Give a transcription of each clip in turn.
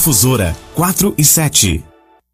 Difusora 4 e 7.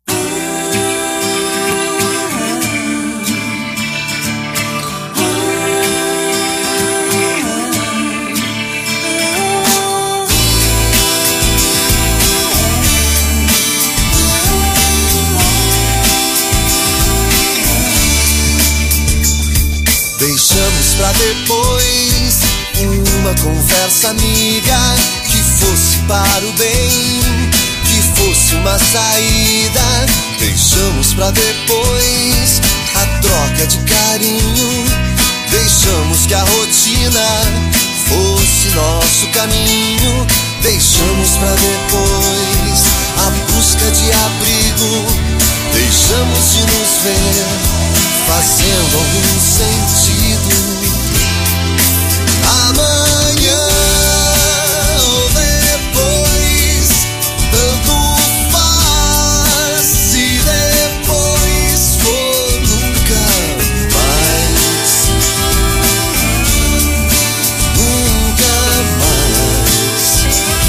Deixamos pra depois uma conversa amiga que fosse para o bem, que fosse uma saída. Deixamos pra depois a troca de carinho. Deixamos que a rotina fosse nosso caminho. Deixamos pra depois a busca de abrigo. Deixamos de nos ver fazendo algum sentido. Amanhã ou depois, tanto faz. Se depois for nunca mais, nunca mais.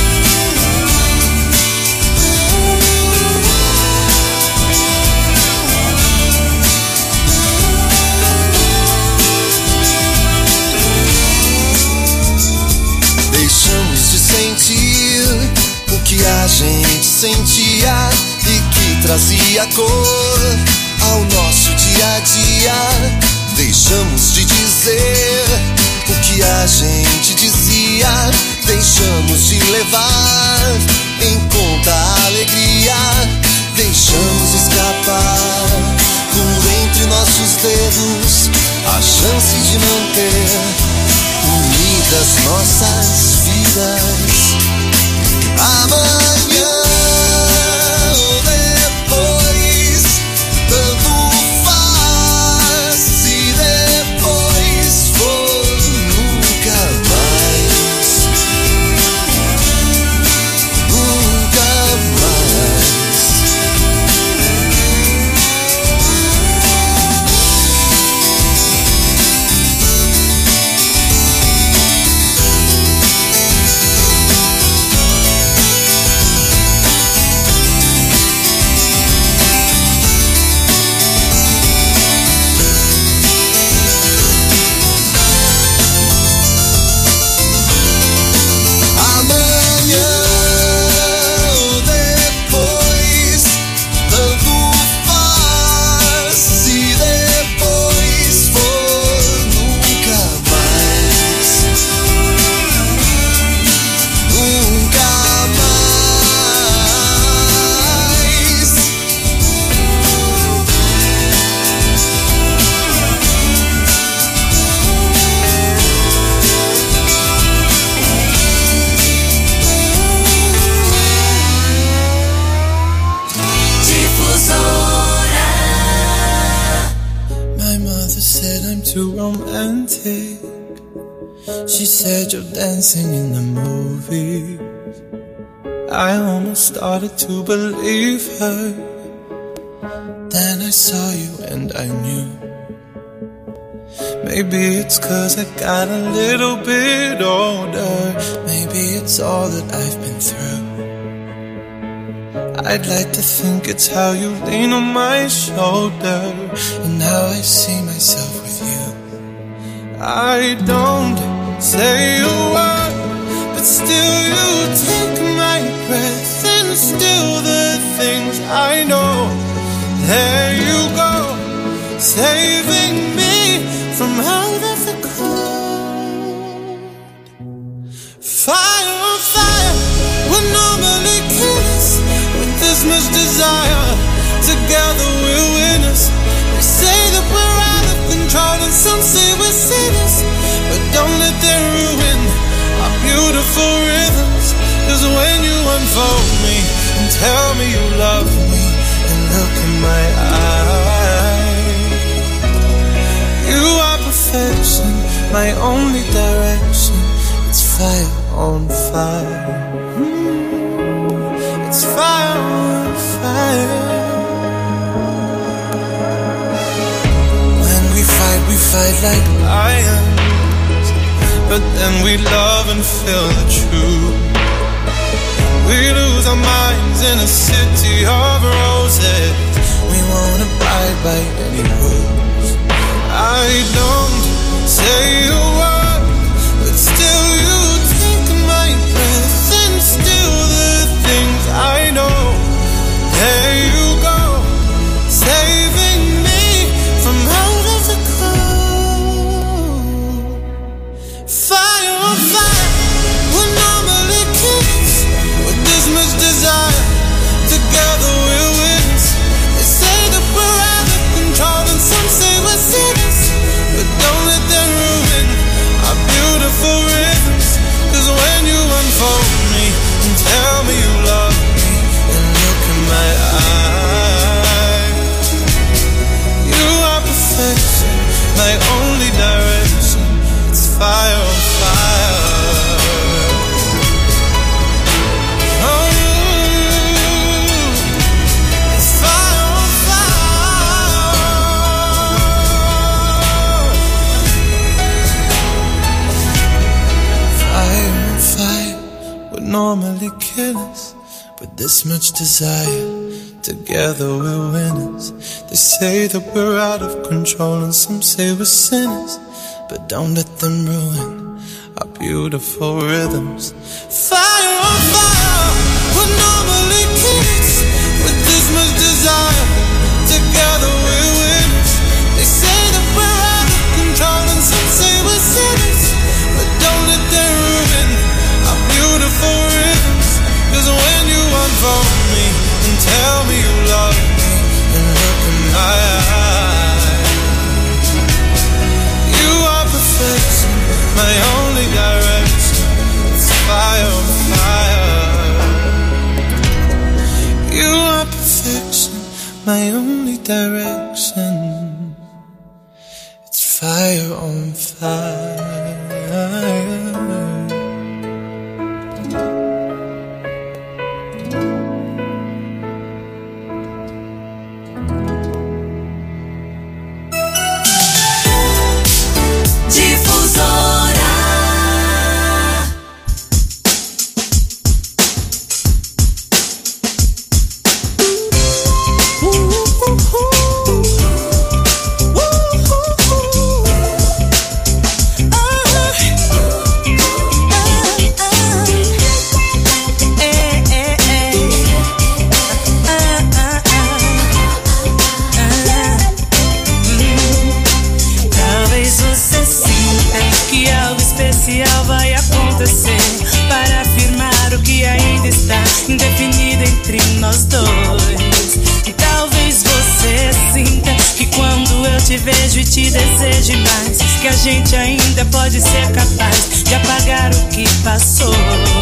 Deixamos de sentir o que a gente sentia e que trazia cor ao nosso dia a dia. Deixamos de dizer o que a gente dizia. Deixamos de levar em conta a alegria. Deixamos escapar por entre nossos dedos a chance de manter unidas nossas vidas. Amanhã ou depois, tanto faz. Se depois for nunca mais, nunca mais. Too romantic. She said you're dancing in the movie. I almost started to believe her. Then I saw you and I knew. Maybe it's 'cause I got a little bit older. Maybe it's all that I've been through. I'd like to think it's how you lean on my shoulder and how I see myself with you. I don't say a word, but still you take my breath and still the things I know. There you go, saving me from out of the cold. Fire on fire, we're normally killers with this much desire. Together we're winners. They say that we're out of control and some say we're sinners, but don't let them ruin our beautiful rhythms. 'Cause when you unfold me and tell me you love me and look in my eyes, you are perfection, my only direction. It's fire on fire. It's fire on fire. When we fight like lions, but then we love and feel the truth. We lose our minds in a city of roses. We won't abide by any rules. I don't say a word, but still you take my breath and steal the things I know. There you go, saving me from out of the cold. Fire on fire, we're normally kids with this much desire. Together we'll witness. They say that we're out of control and some say we're sinners, but don't let them ruin our beautiful rhythms. Cause when you unfold me and tell me you love me and look in my eyes, you are perfection, my only direction. It's fire on fire. Oh, it's fire on fire. Fire on fire would normally kill us, but this much desire, together we're winners. They say that we're out of control and some say we're sinners, but don't let them ruin our beautiful rhythms. Fire on fire, we're normally kids with this much desire. Together we're winners. They say that we're out of control and some say we're sinners, but don't let them ruin our beautiful rhythms. Cause when you unfold me and tell me you love me and look in my eyes, you are perfection, my only direction. It's fire on fire. You are perfection, my only direction. It's fire on fire. Vai acontecer para afirmar o que ainda está indefinido entre nós dois. E talvez você sinta que quando eu te vejo e te deseje mais, que a gente ainda pode ser capaz de apagar o que passou.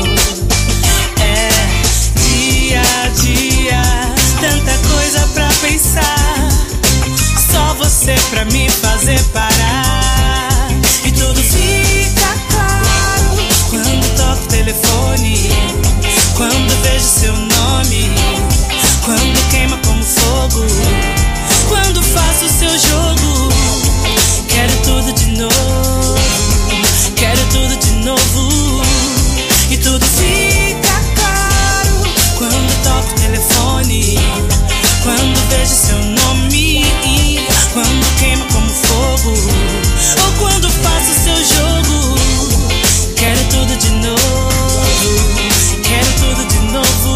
É dia a dia, tanta coisa pra pensar, só você pra me fazer parar. E tudo fica claro quando toco o telefone, quando vejo seu nome, quando queima como fogo, quando faço seu jogo. Quero tudo de novo, quero tudo de novo. E tudo fica claro quando toco o telefone, quando vejo seu nome, quando queima como fogo, ou quando faço seu jogo. Quero tudo de novo, quero tudo de novo.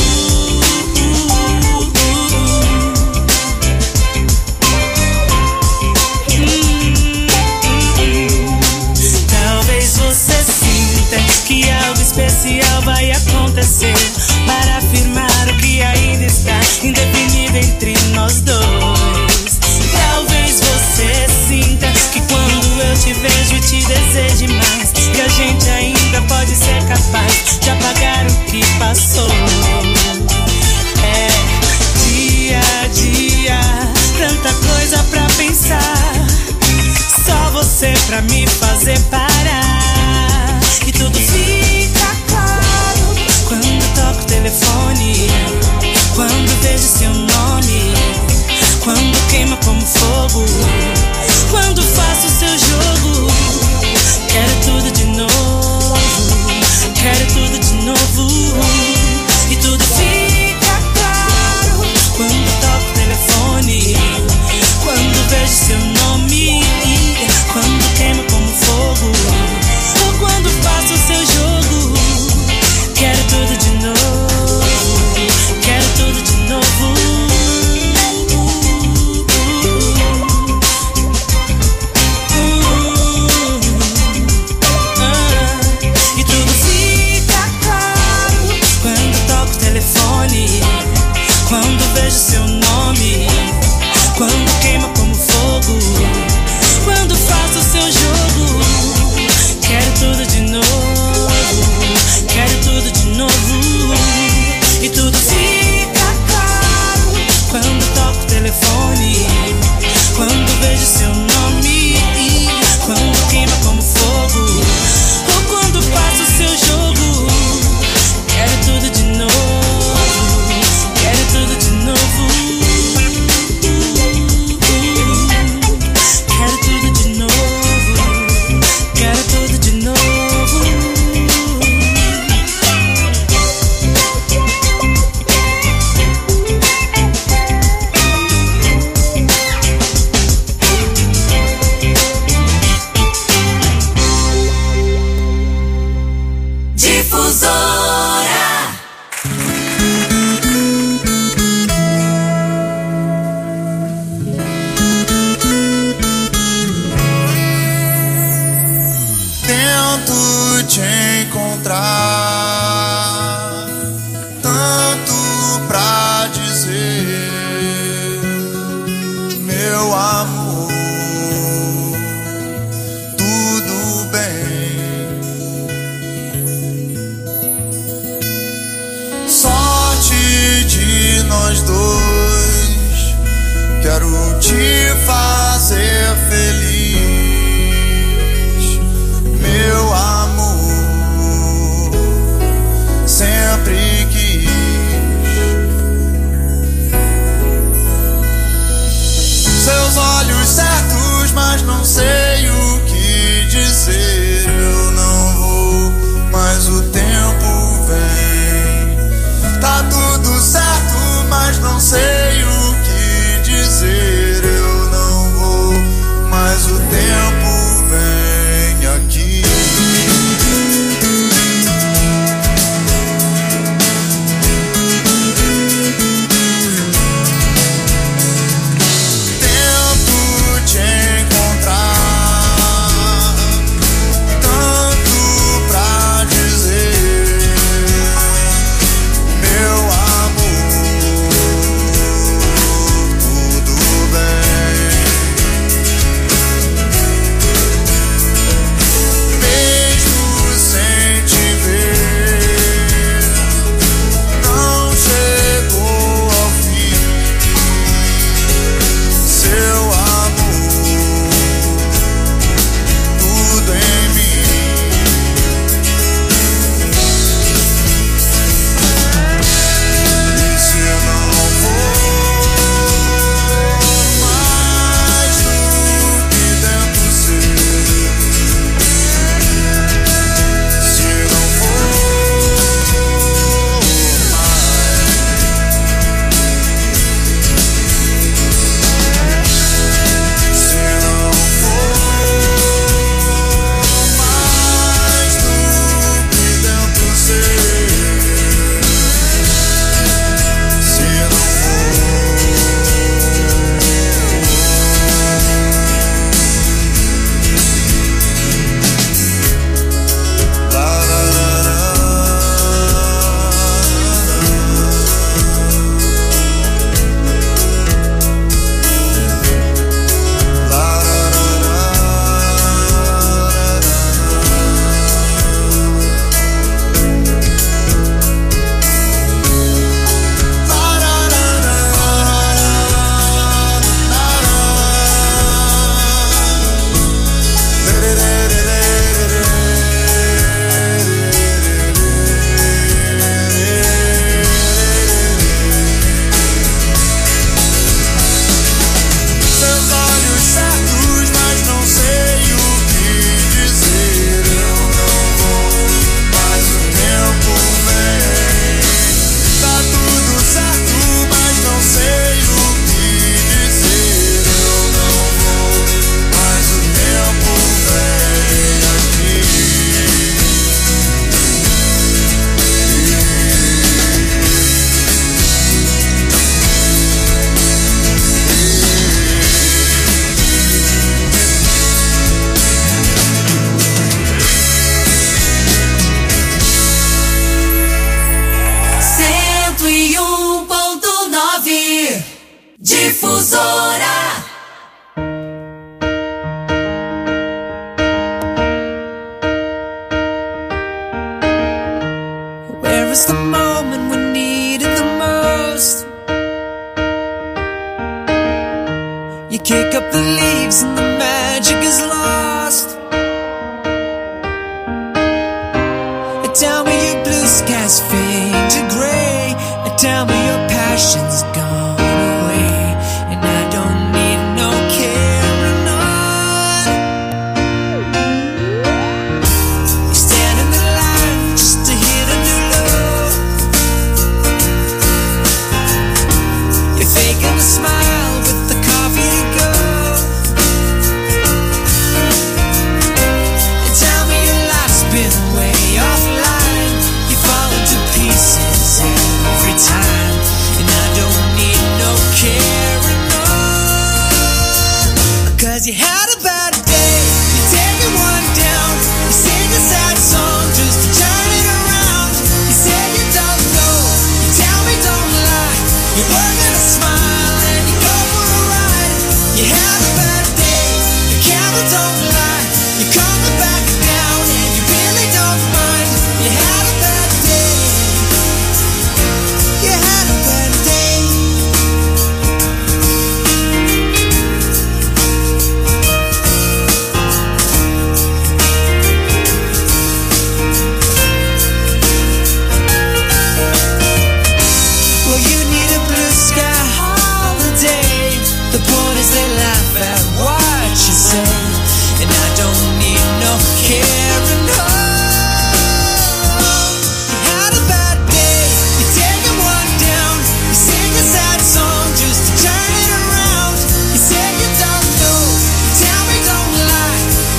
Talvez você sinta que algo especial vai acontecer para afirmar o que ainda está indefinido entre nós dois. Talvez você sinta que quando eu te vejo e te deseje mais, que a gente ainda pode ser capaz de apagar o que passou. É dia a dia, tanta coisa pra pensar, só você pra me fazer parar. E tudo fica claro quando toco o telefone, quando vejo seu nome, quando queima como fogo, quando faço seu jogo. Quero tudo de novo, quero tudo de novo. te encontrar, tanto pra dizer, meu amor, tudo bem. Sorte de nós dois, quero te fazer feliz, meu amor, sempre quis. Seus olhos certos, mas não sei o que dizer. Eu não vou, mas o tempo vem. Tá tudo certo, mas não sei o que dizer. Eu não vou, mas o tempo vem aqui. Tento te encontrar, tanto pra dizer, meu amor, tudo bem. Mesmo sem te ver, não chegou ao fim, seu amor, tudo em mim. E se não for mais do que tento ser, se não for mais, se não for mais do que tento ser, se não for la la la la seus olhos certos, mas não sei o que dizer. Eu não vou, mas o tempo vem. Tá tudo certo, mas não sei o que dizer. Eu não vou, mas o tempo vem aqui. Cento e 1.9 Difusora. Where is the moment we need it the most? You kick up the leaves and the magic is lost. Tell me your blue skies fade to gray. Tell me your passion's gone away, and I don't need no carrying on. You stand in the line just to hit a new low. You're faking a smile with the coffee to go. And tell me your life's been way offline. You fall into pieces every time, and I don't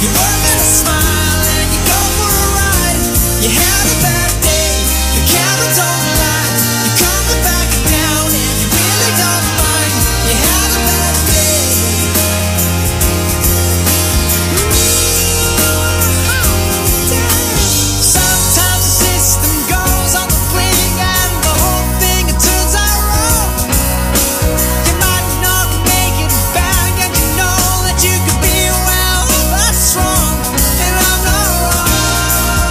You work and a smile and you go for a ride. You had a bad day, the camera don't lie. You're coming back down and you really don't mind. You had a bad day. Sometimes the system goes on the blink and the whole thing it turns out wrong. You might not make it back and you know that you could be well, that's wrong, and I'm not wrong.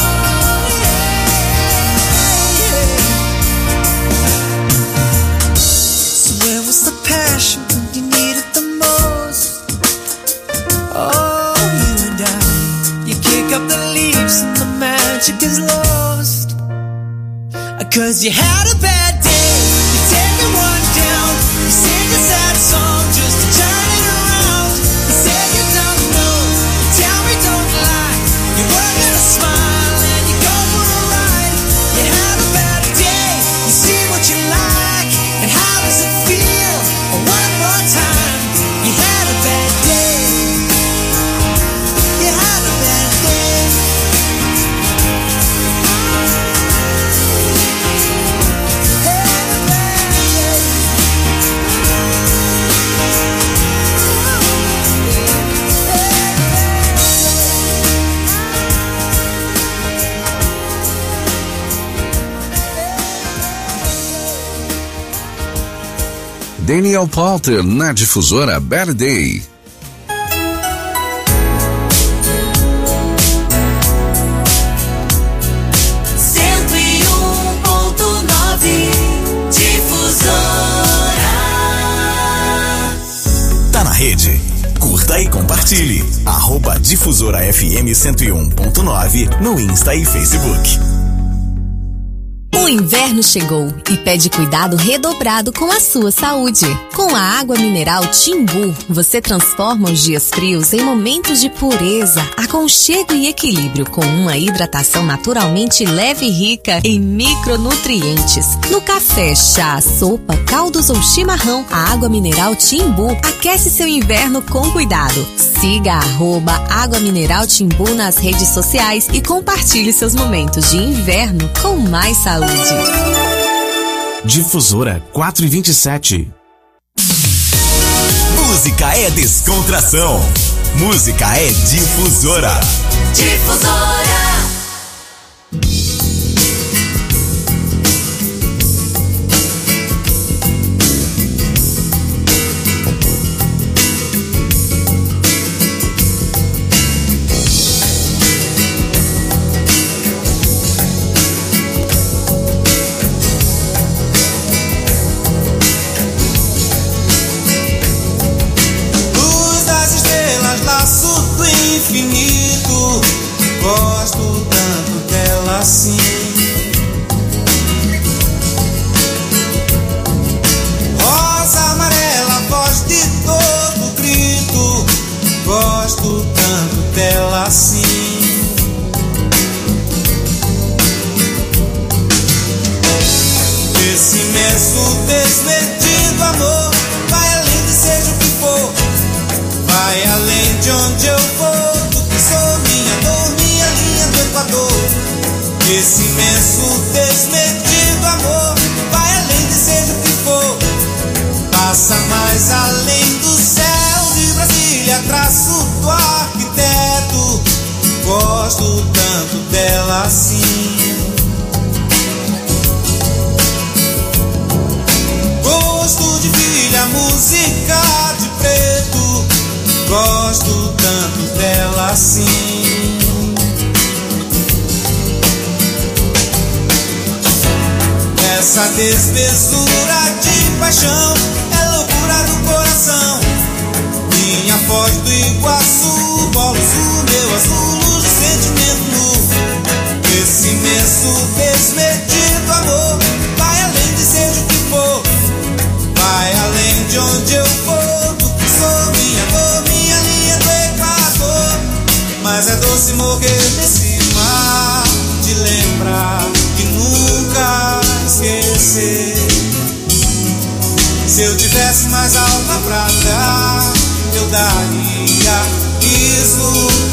So where was the passion when you needed the most? Oh, you and I, you kick up the leaves and the magic is lost. 'Cause you had a bad day, you take one down, you sing a sad song just to turn it around. You say you don't know, you tell me don't lie. You work and a smile and you go for a ride. You had a bad day, you see what you like, and how does it feel? One more time, you had a bad day. You had a bad day. Daniel Powter na Difusora Bad Day. Tá na rede? Curta e compartilhe. @Difusora FM 101.9 no Insta e Facebook. O inverno chegou e pede cuidado redobrado com a sua saúde. Com a água mineral Timbu, você transforma os dias frios em momentos de pureza, aconchego e equilíbrio com uma hidratação naturalmente leve e rica em micronutrientes. No café, chá, sopa, caldos ou chimarrão, a água mineral Timbu aquece seu inverno com cuidado. Siga @Água Mineral Timbu nas redes sociais e compartilhe seus momentos de inverno com mais saúde. Difusora 427. Música é descontração. Música é Difusora. Difusora. Luz das estrelas, laço do infinito. Gosto tanto dela assim. Rosa amarela, voz de todo grito. Gosto tanto dela assim. Esse imenso desmedido amor vai além de seja o que for. Vai além de onde eu vou. Tu que sou minha dor, minha linha do Equador. Esse imenso desmedido amor vai além de seja o que for. Passa mais além do céu de Brasília, traço do arquiteto. Gosto tanto dela assim. Gosto de filha, música de preto. Gosto tanto dela assim. Essa desmesura de paixão é loucura do coração. Minha foz do Iguaçu, bolos o meu azul, luz de sentimento nu. Esse imenso desmedido amor vai além de seja o que for. Vai além de onde eu for. Tu que sou minha dor, minha linha do Equador. Mas é doce morrer nesse mar, de lembrar e nunca esquecer. Se eu tivesse mais alma pra dar, eu daria isso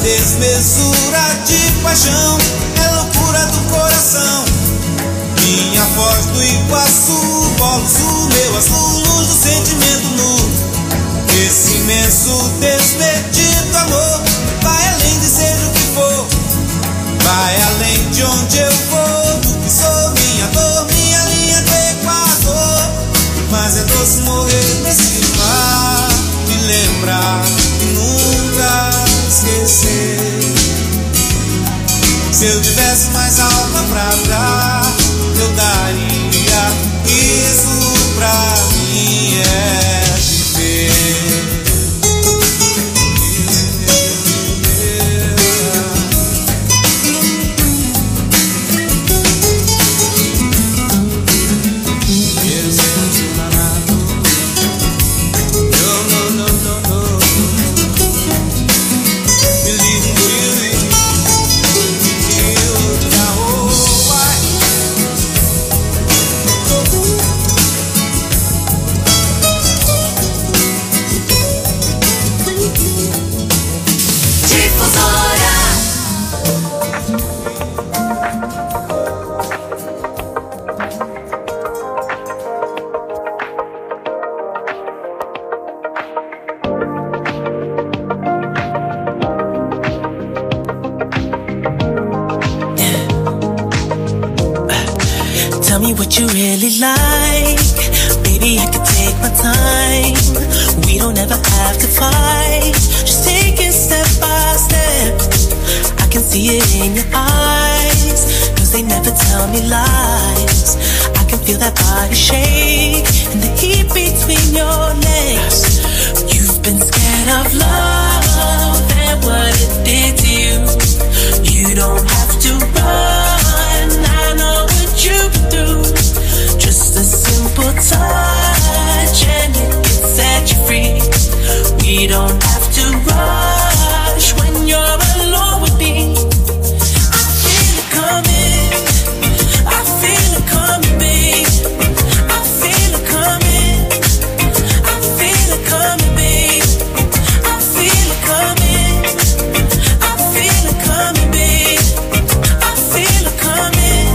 desmesura de paixão, é loucura do coração. Minha voz do Iguaçu, Polo Sul, meu azul, luz do sentimento nu. Esse imenso desmedido amor vai além de seja o que for, vai além de onde eu vou, do que sou, minha dor, minha linha do Equador. Mas é doce morrer nesse mar, me lembrar e nunca esquecer. Se eu tivesse mais alma pra dar, eu daria. Isso pra mim é viver. Tell me what you really like, baby, I can take my time. We don't ever have to fight, just take it step by step. I can see it in your eyes, cause they never tell me lies. I can feel that body shake, and the heat between your legs. You've been scared of love, and what it did to you. You don't have to run, I know what you've been through. Just a simple touch and it can set you free. We don't have to rush when you're alone with me. I feel it coming, I feel it coming, babe. I feel it coming, I feel it coming, babe. I feel it coming, I feel it coming, babe. I feel it coming,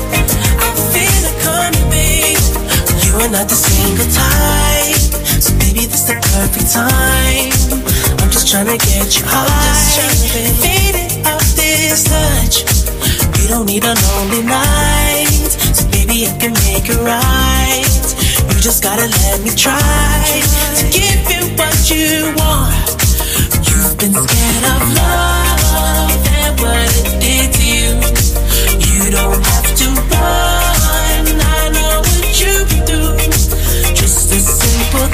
I feel it coming, babe. You are not the single type, so baby this the perfect time. I'm just tryna get you high, faded off this touch. We don't need a lonely night, so baby I can make it right. You just gotta let me try to give you what you want. You've been scared of love and what it did to you. You don't have to run, I know what you've been through. Just a simple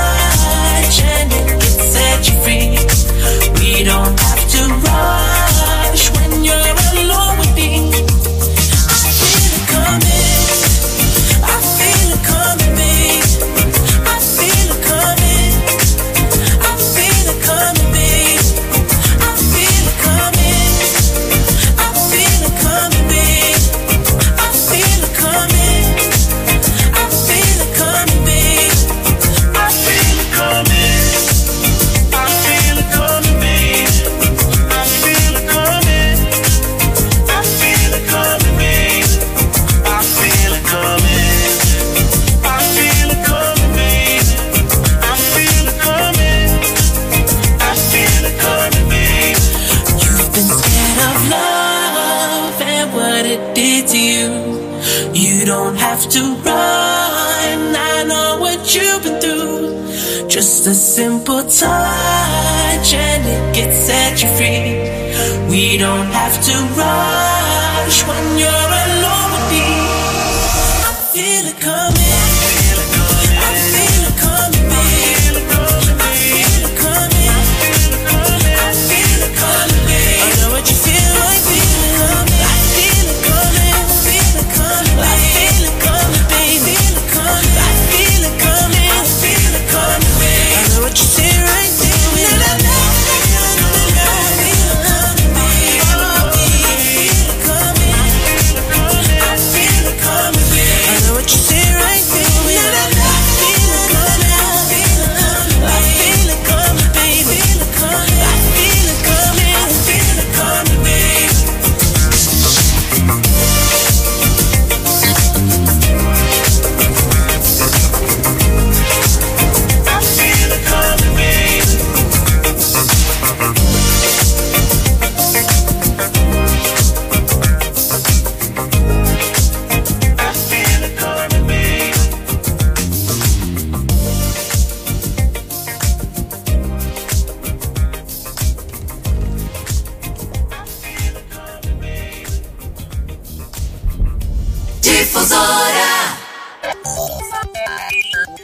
touch and it can set you free. We don't have to rush when you're alone with me. I feel it coming, I feel it coming, babe. I feel it coming, I feel it coming, babe. I feel it coming, I feel it coming, babe. I feel it coming, I feel it coming, babe. I feel it coming, I feel it coming, babe. I feel it coming, I feel it coming, babe. I feel it coming, I feel it coming, babe. I feel it coming, I feel it coming, babe. You've been scared of love and what it did to you. You don't have to run, I know what you've been through. Just a simple touch and it can set you free. We don't have to rush when you're alone with me. I feel it coming, I feel it coming, babe. I feel it coming, I feel it coming, babe. I know what you feel like, feel it coming. I feel it coming, I feel it coming, I feel it coming, babe. I feel it coming, I feel it coming, babe. I know what you say right there. I feel it coming, babe. I feel it coming.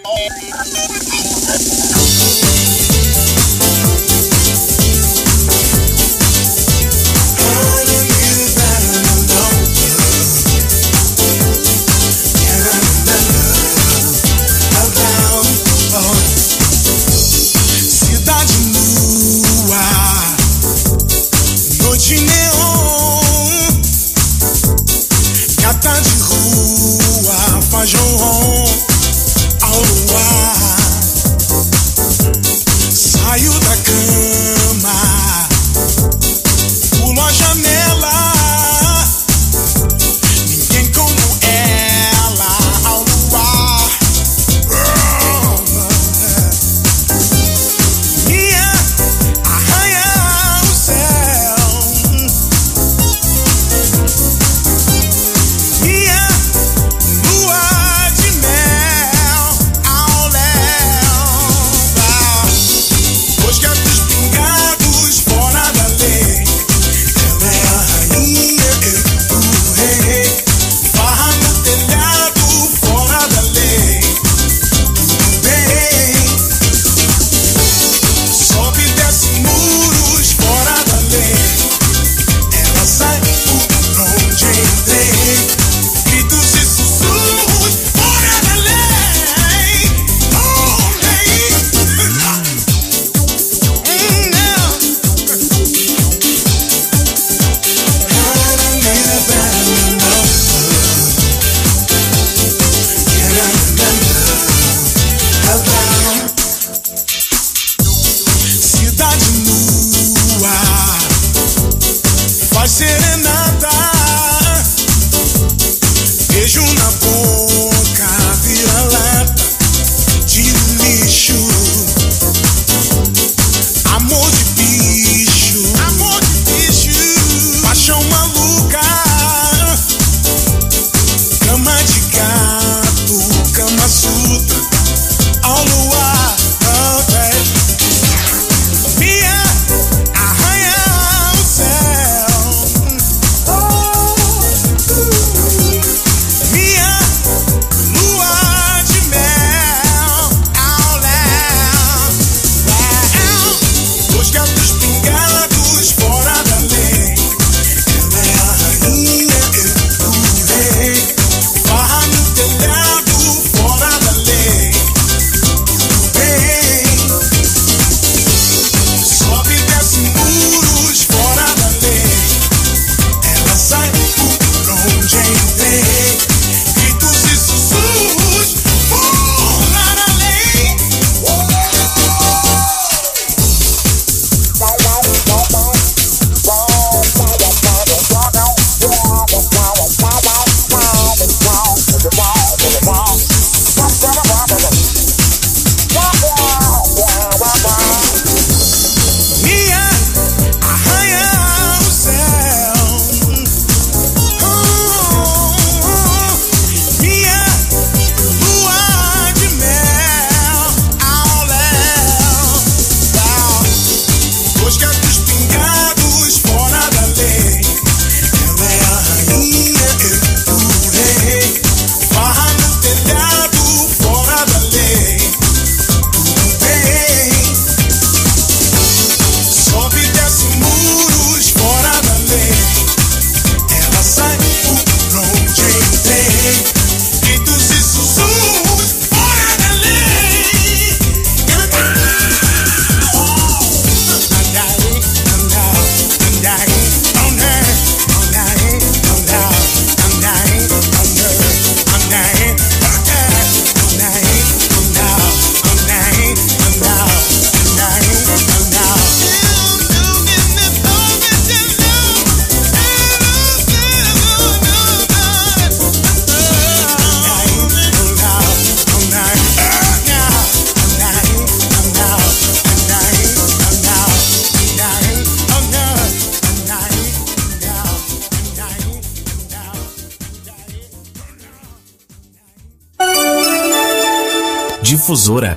Difusora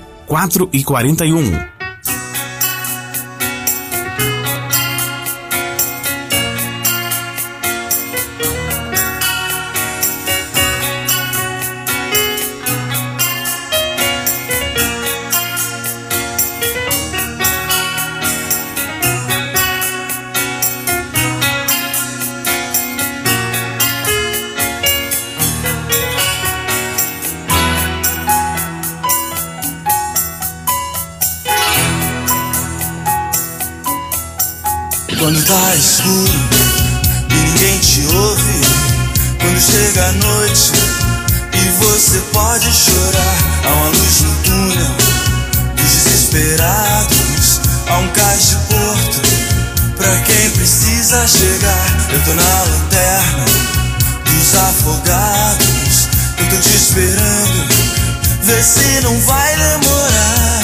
4h41. Quando tá escuro e ninguém te ouve, quando chega a noite e você pode chorar, há uma luz no túnel dos desesperados, há um cais de porto pra quem precisa chegar. Eu tô na lanterna dos afogados, eu tô te esperando, vê se não vai demorar.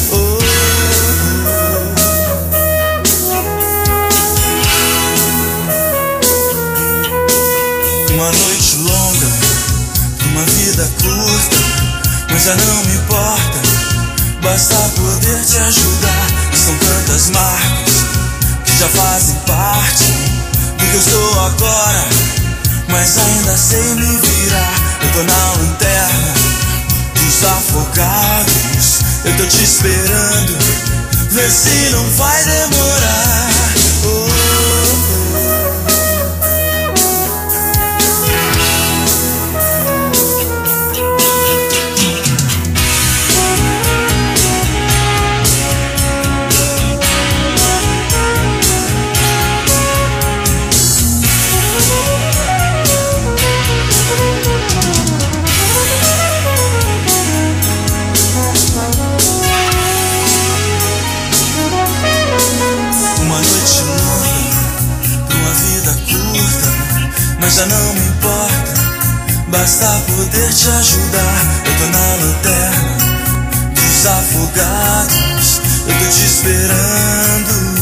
Uma noite longa, uma vida curta, mas já não me importa, basta poder te ajudar. E são tantas marcas que já fazem parte do que eu sou agora, mas ainda sei me virar. Eu tô na lanterna dos afogados, eu tô te esperando, vê se não vai demorar. Mas já não me importa, basta poder te ajudar. Eu tô na lanterna dos afogados, eu tô te esperando.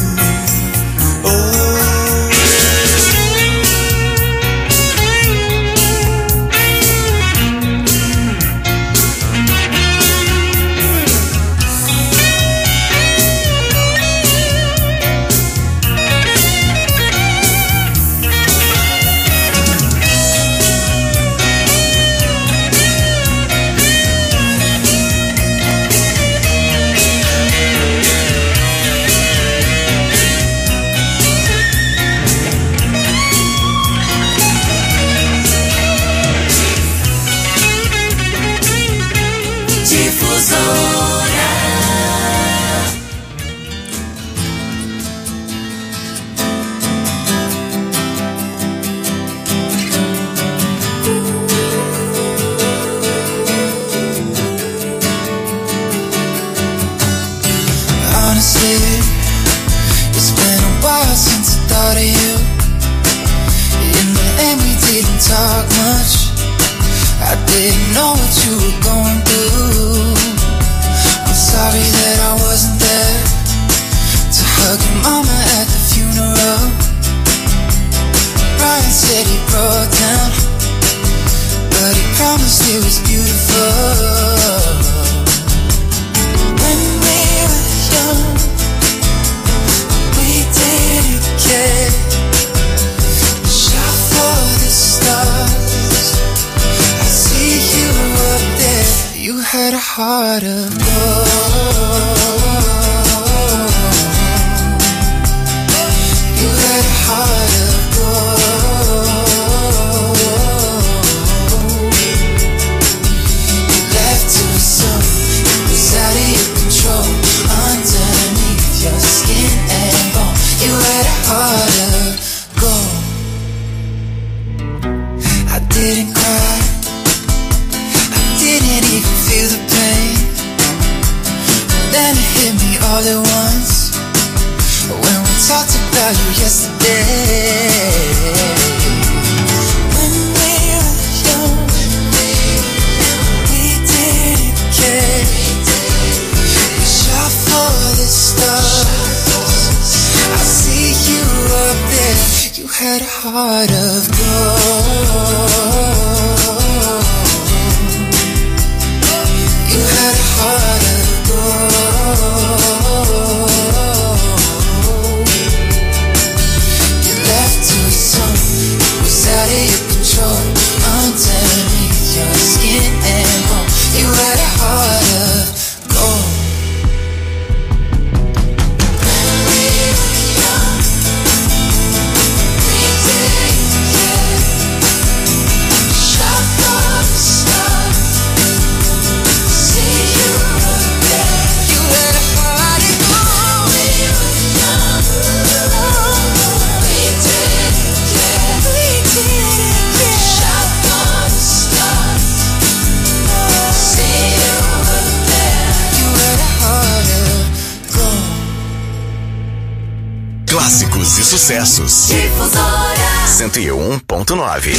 Clássicos e sucessos. Difusora 101.9.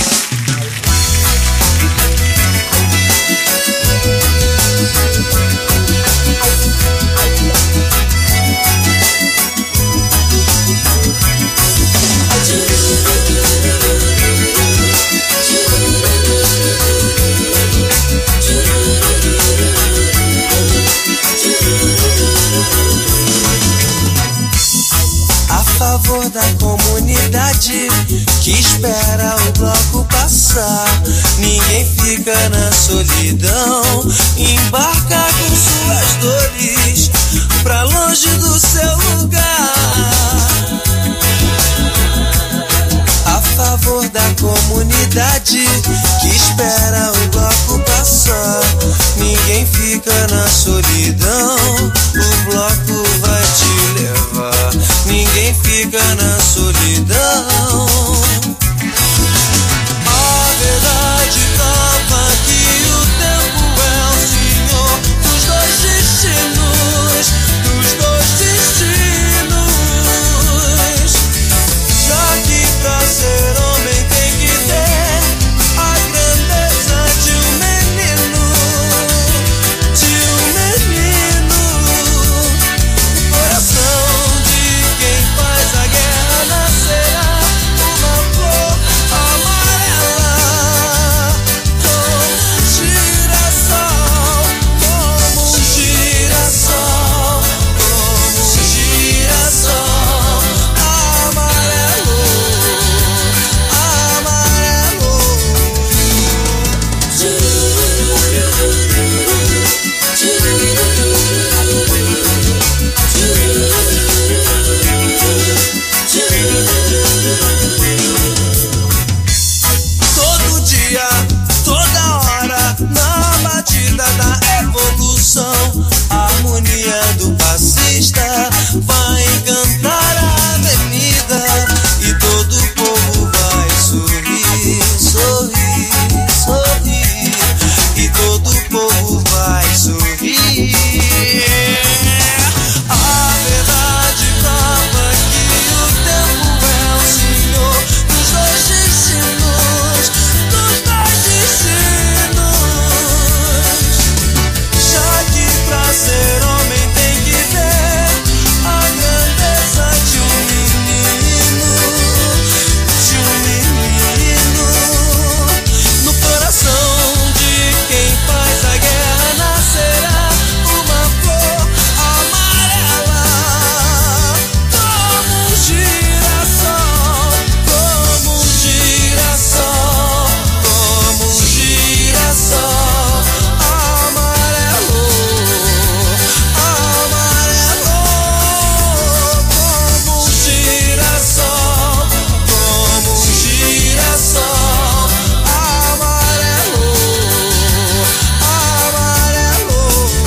A favor da comunidade que espera o bloco passar. Ninguém fica na solidão, embarca com suas dores pra longe do seu lugar. A favor da comunidade que espera o bloco passar. Ninguém fica na solidão, o bloco vai te levar. Ninguém fica na solidão. A verdade prova que o tempo é o senhor dos dois destinos, dos dois destinos. Já que pra ser homem tem que ter a grandeza de um menino, de um menino. O coração de quem faz a guerra nascerá uma flor amarela, como um girassol, como um girassol, como um girassol amarelo, amarelo. Todo dia, toda hora, na batida da evolução, a harmonia do passista vai encantar a avenida e todo o povo vai sorrir, sorrir, sorrir, e todo o povo vai sorrir. A verdade prova que o tempo é o senhor dos dois destinos, dos dois destinos. Já que pra ser homem tem que ter a grandeza de um menino, de um menino. No coração de quem faz a guerra nascerá uma flor amarela, como um girassol, como um girassol, como um girassol amarelo, amarelo, como um girassol, como um girassol amarelo, amarelo.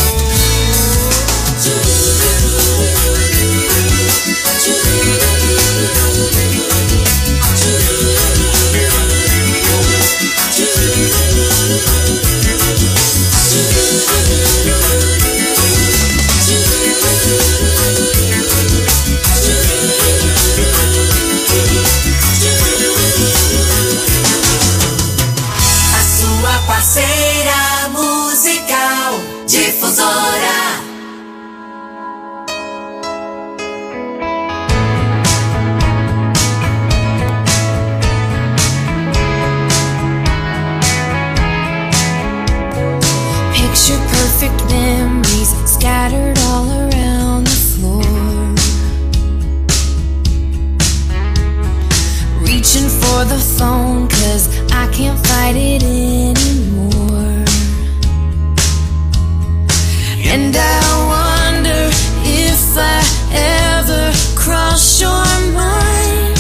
a sua parceira musical. Difusora. Picture perfect memories scattered all around the floor. Reaching for the phone 'cause I can't fight it anymore. And I wonder if I ever cross your mind.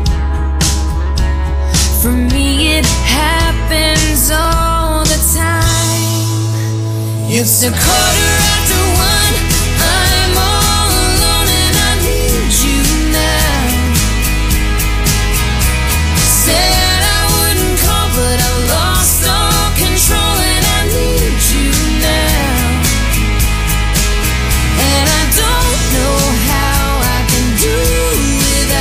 For me it happens all the time. It's a 1:15. I'm all alone and I need you now. Said I wouldn't call, but I lost all control and I need you now. And I don't know how I can do without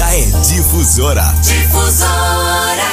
é Difusora. Difusora.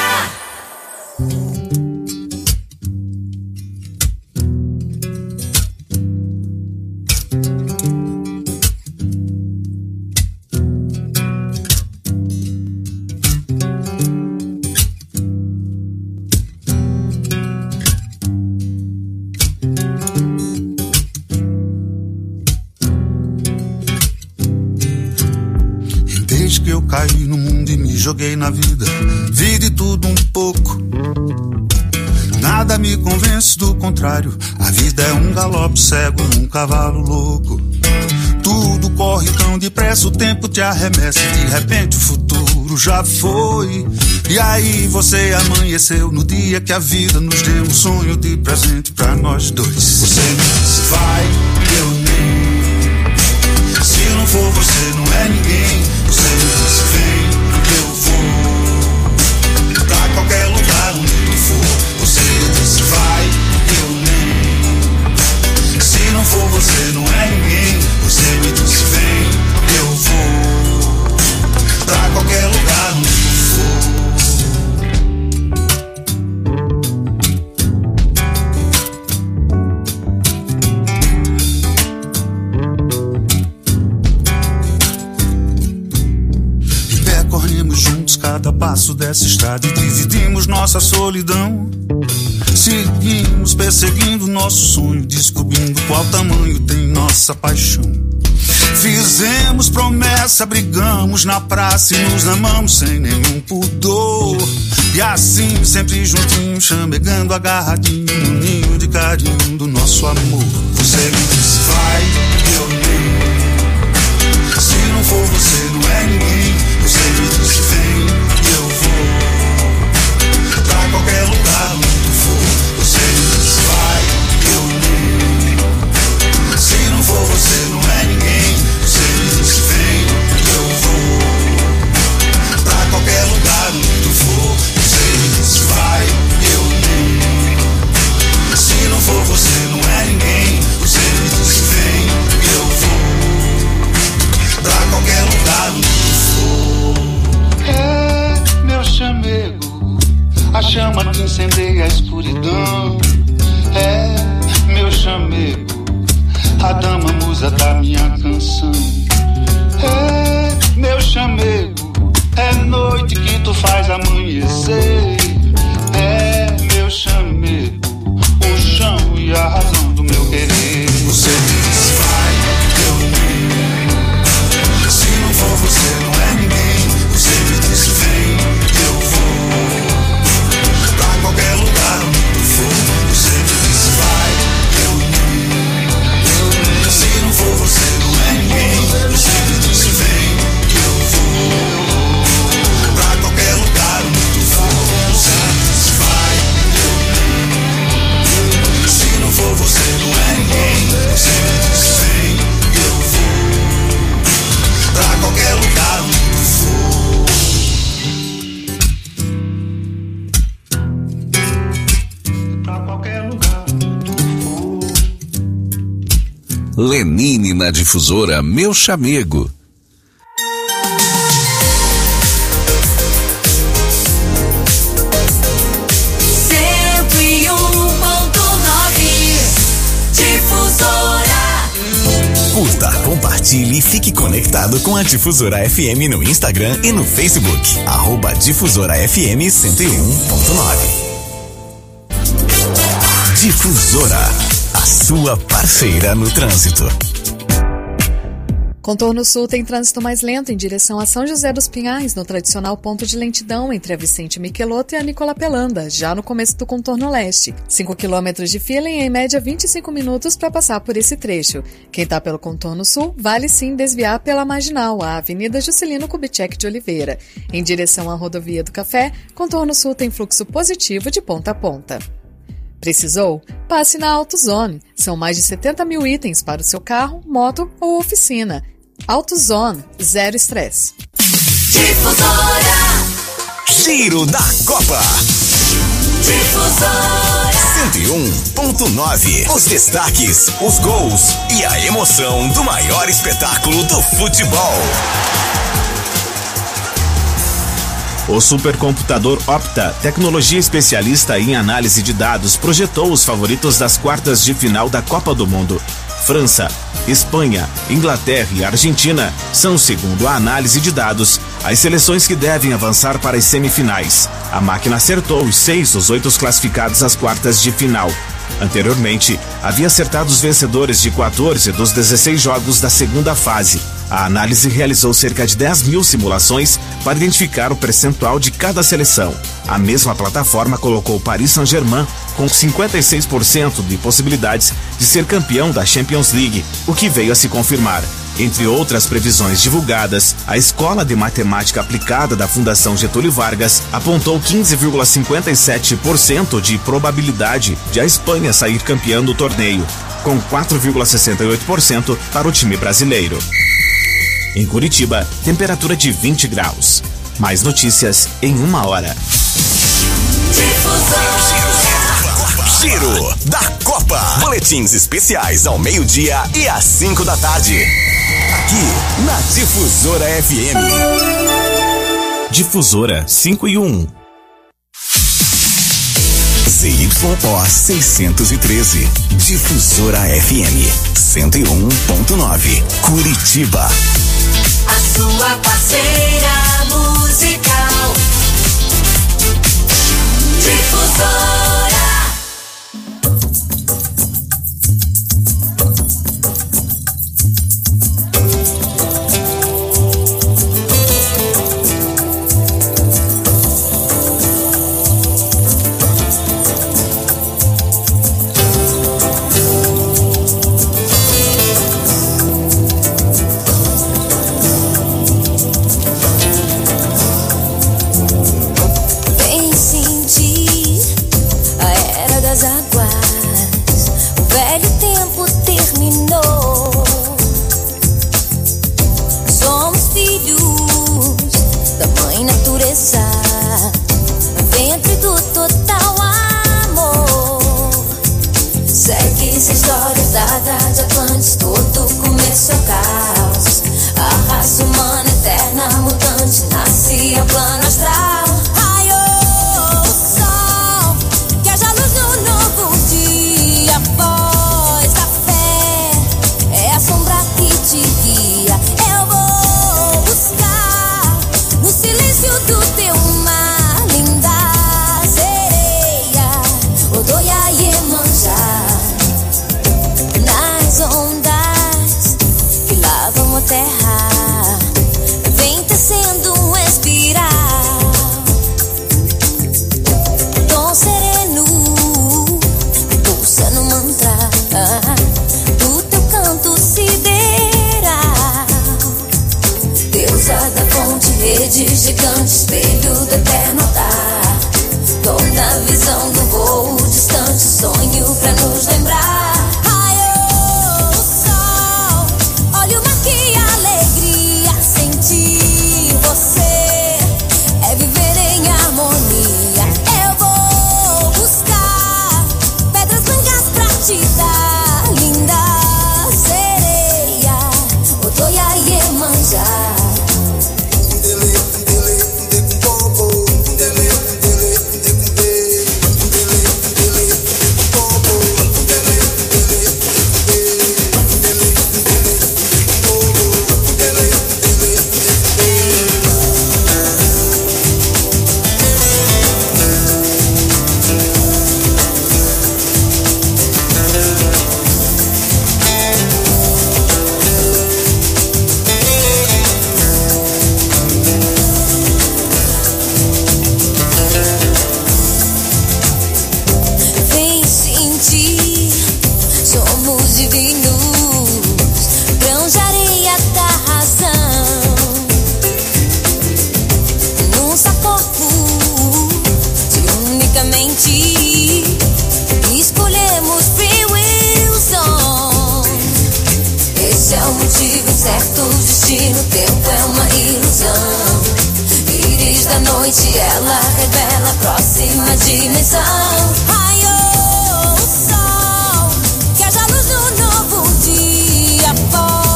Caí no mundo e me joguei na vida, vi de tudo um pouco. Nada me convence do contrário, a vida é um galope cego num cavalo louco. Tudo corre tão depressa, o tempo te arremessa e de repente o futuro já foi. E aí você amanheceu no dia que a vida nos deu um sonho de presente pra nós dois. Você me disse vai, eu nem. Se não for você não é ninguém. Você me disse vem, eu vou pra qualquer lugar onde tu for. Você me disse vai, eu nem. Se não for você não é ninguém. Você me disse vem, eu vou pra qualquer lugar onde tu for. Cada passo dessa estrada e dividimos nossa solidão. Seguimos perseguindo nosso sonho, descobrindo qual tamanho tem nossa paixão. Fizemos promessa, brigamos na praça e nos amamos sem nenhum pudor. E assim, sempre juntinhos, chamegando, agarradinho no ninho de carinho do nosso amor. Você me disse vai, eu nem. Se não for você não é ninguém. Você me disse vem, eu vou pra qualquer lugar onde tu for. Você me disse vai, eu nem. Se não for você não é ninguém. Você me disse vem, eu vou pra qualquer lugar onde tu for. Você me disse vai, eu nem. Se não for você não é ninguém. Você me disse vem, eu vou pra qualquer lugar onde tu for. É meu chamego, a chama que incendeia a escuridão. É meu chamego, a dama musa da minha canção. É meu chamego, é noite que tu faz amanhecer. É meu chamego, o chão e a razão do meu querer. Você diz vai, eu nem. Se não for você não é ninguém. Você me disse vem, eu vou pra qualquer lugar onde tu for. Você me disse vai, eu nem. Se não for você não é ninguém. Você me disse vem, eu vou pra qualquer lugar onde tu for. Você me disse vai, eu nem. Se não for você não é ninguém. Você me disse vem, eu vou pra qualquer lugar onde tu for. Lenine na Difusora, meu chamego. Curta, compartilhe e fique conectado com a Difusora FM no Instagram e no Facebook. @Difusora FM 101.9. Difusora, a sua parceira no trânsito. Contorno Sul tem trânsito mais lento em direção a São José dos Pinhais, no tradicional ponto de lentidão entre a Vicente Michelotto e a Nicola Pelanda, já no começo do Contorno Leste. 5 km de fila e em média 25 minutos para passar por esse trecho. Quem está pelo Contorno Sul, vale sim desviar pela Marginal, a Avenida Juscelino Kubitschek de Oliveira. Em direção à Rodovia do Café, Contorno Sul tem fluxo positivo de ponta a ponta. Precisou? Passe na AutoZone. São mais de 70 mil itens para o seu carro, moto ou oficina. AutoZone, zero estresse. Difusora. Giro da Copa. Difusora. 101.9. Os destaques, os gols e a emoção do maior espetáculo do futebol. O supercomputador Opta, tecnologia especialista em análise de dados, projetou os favoritos das quartas de final da Copa do Mundo. França, Espanha, Inglaterra e Argentina são, segundo a análise de dados, as seleções que devem avançar para as semifinais. A máquina acertou os 6 dos 8 classificados às quartas de final. Anteriormente, havia acertado os vencedores de 14 dos 16 jogos da segunda fase. A análise realizou cerca de 10 mil simulações para identificar o percentual de cada seleção. A mesma plataforma colocou o Paris Saint-Germain com 56% de possibilidades de ser campeão da Champions League, o que veio a se confirmar. Entre outras previsões divulgadas, a Escola de Matemática Aplicada da Fundação Getúlio Vargas apontou 15,57% de probabilidade de a Espanha sair campeã do torneio, com 4,68% para o time brasileiro. Em Curitiba, temperatura de 20 graus. Mais notícias em 1 hora. Giro da Copa. Boletins especiais ao meio-dia e às 5 da tarde. Aqui na Difusora FM. Difusora 5 e 1. ZYO 613. Difusora FM 101.9. Curitiba. A sua parceira musical. Difusora.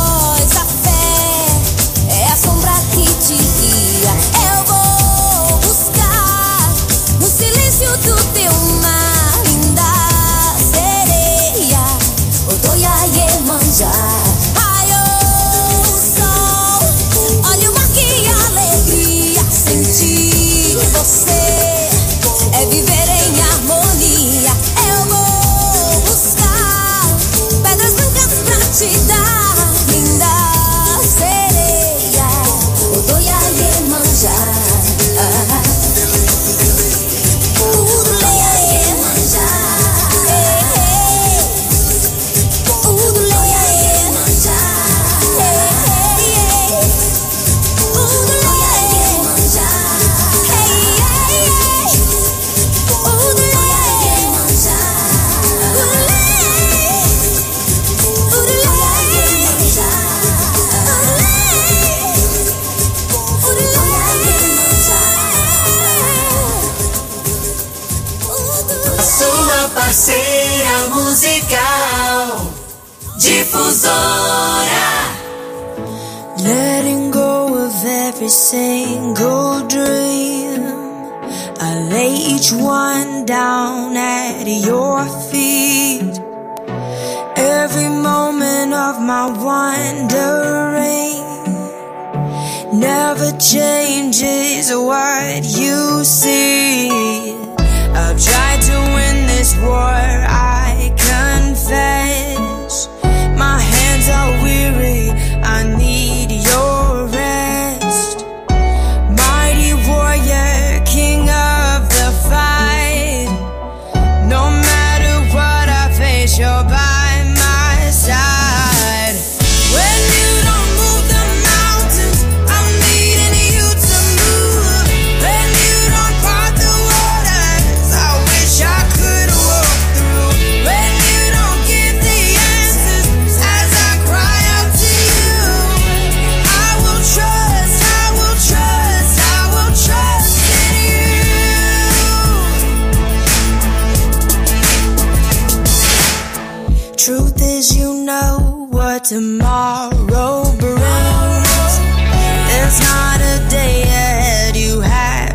Eu vou do teu mar, linda sereia, Otoia Iemanjá. Ai, ô sol, olha o mar, que alegria. Sentir você é viver em harmonia. Eu vou buscar pedras brancas pra te dar, linda sereia, Otoia Iemanjá. Parceira musical Difusora. Letting go of every single dream, I lay each one down at your feet. Every moment of my wandering never changes what you see. I've tried to win this war, I confess. My hands are weary, I need your rest. Mighty warrior, king of the fight. No matter what I face, you're by my side. When you don't move the mountains, I'm needing you to move. When you don't part the waters, I wish I could walk through. When you don't give the answers as I cry out to you, I will trust, I will trust, I will trust in you. Truth is, you know what tomorrow